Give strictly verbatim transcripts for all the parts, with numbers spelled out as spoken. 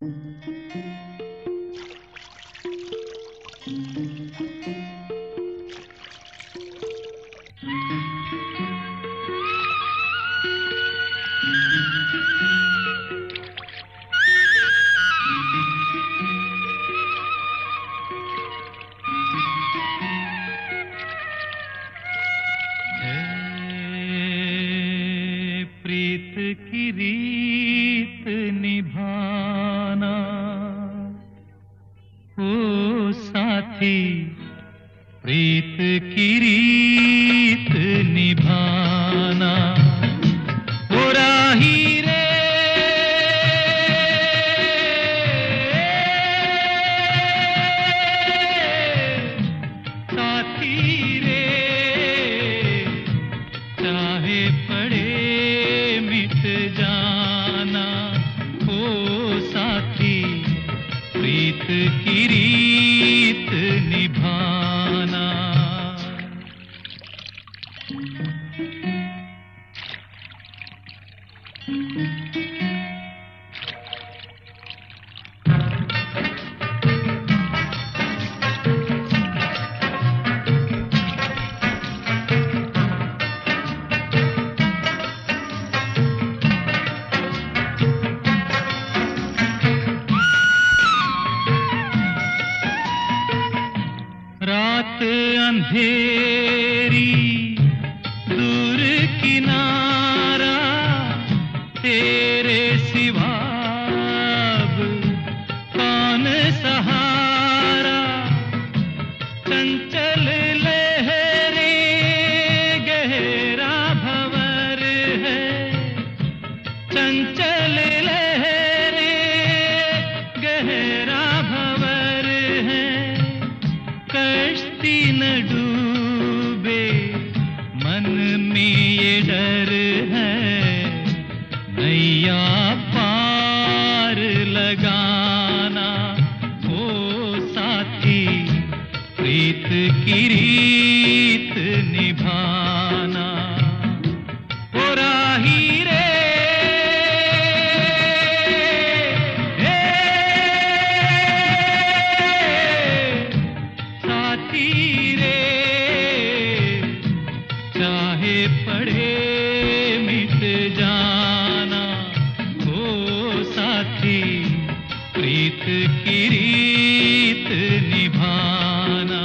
प्रीत की रीत निभाना, ओ साथी प्रीत की रीत निभाना। ओ राही रे साथी रे, चाहे पड़े मिट जाना। ओ साथी प्रीत की रीत निभाना। रात अंधेरी दूर किनारा, तेरे सिवा अब कौन सहारा। चंचल लहरें गहरा भंवर है, चंचल लहरें गहरा भंवर है। कश्ती न डूबे मन में ये डर है, नैया पार लगाना। ओ साथी प्रीत की रीत निभाना। ओ राही रे साथी रे, चाहे पड़े मिट जाना। ओ साथी प्रीत की रीत निभाना।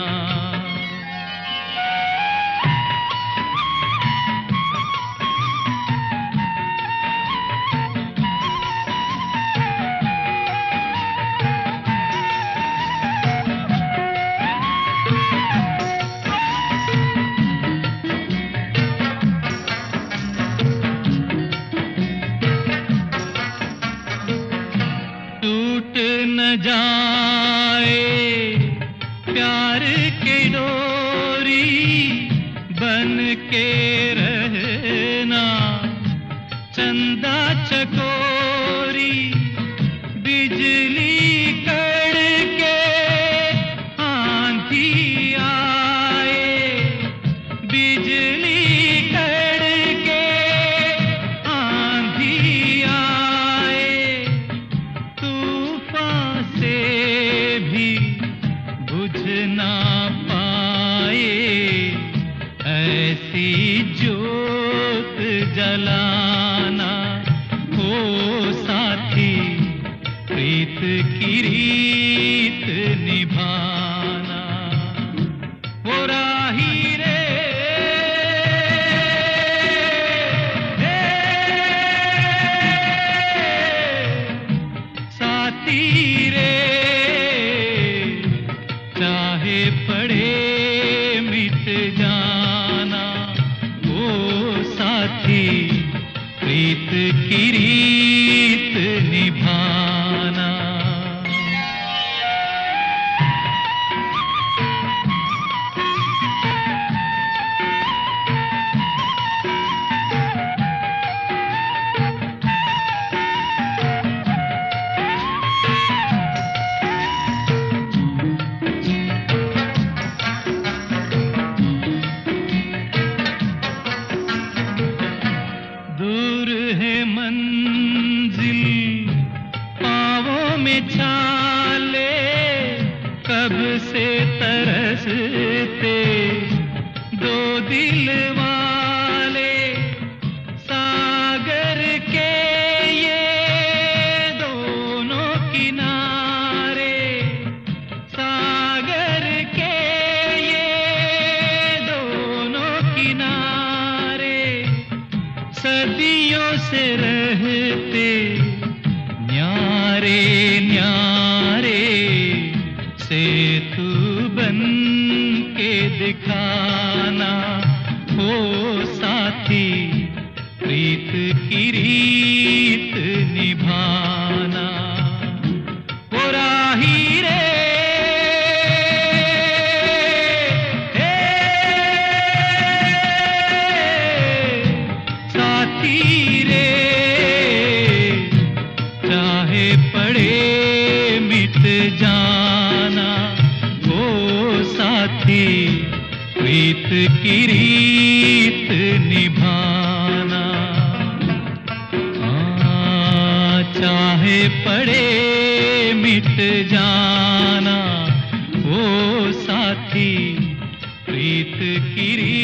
टूट न जाए प्यार की डोरी, बन के रहना चंदा चकोरी। बिजली कड़के आंधी आए, बिजली कड़के आंधी आए। तूफान से भी बुझ ना पाए, ऐसी ज्योत जलाना। ओ साथी प्रीत की रीत निभाना। ओ राही रे साथी रे, चाहे पड़े मिट जाना। ओ साथी प्रीत की रीत निभाना। दूर है मंजिल में छाले कब से तरसते दो दिल वाले, सागर के ये दोनों किनारे, सागर के ये दोनों किनारे, सदियों से रहते न्यारे न्यारे, सेतु बन के दिखाना ओ साथी, प्रीत की रीत निभाना। ओ राही रे हे साथी रे, चाहे पड़े मिट जाना ओ साथी, प्रीत की रीत निभाना। हाँ, चाहे पड़े मिट जाना ओ साथी, प्रीत की रीत